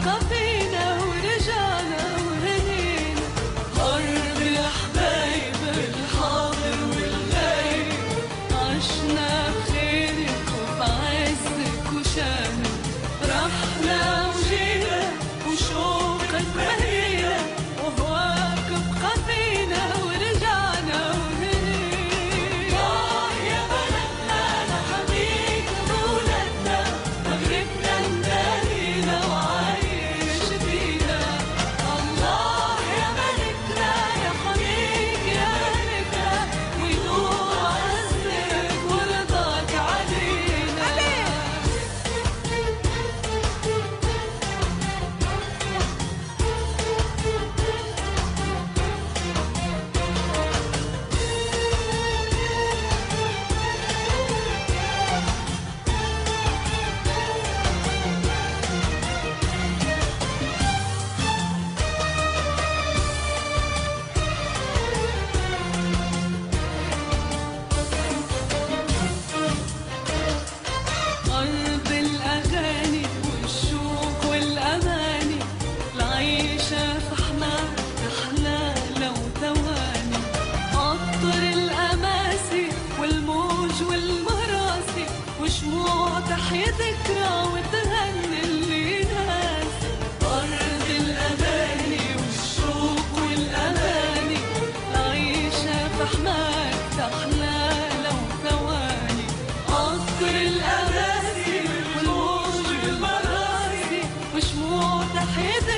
بقى فينا ورجعنا وهنينا. أرض الحبايب الحاضر والغايب، عشنا بخيرك وبعزك وشانك، رحنا وجينا وشوقك مهينا، وهواك بقى فينا ورجعنا وهنينا. يا بلدنا لحميك ولدنا، مغربنا ندارينا وعايش فينا. الله يا ملكنا يا حميك يا ملكنا، ويدوم عزك ورضاك علينا. أرض الأغاني والشوق والأماني، العيشة في حماك أحلى لو ثواني. قطر الأماسي والموج والمراسي، وشموع تحيا ذكرى وتهني اللي ناسي. أرض الأغاني والشوق والأماني، العيشة في حماك أحلى لو ثواني. قطر الأماسي والموج والمراسي، وشموع تحيا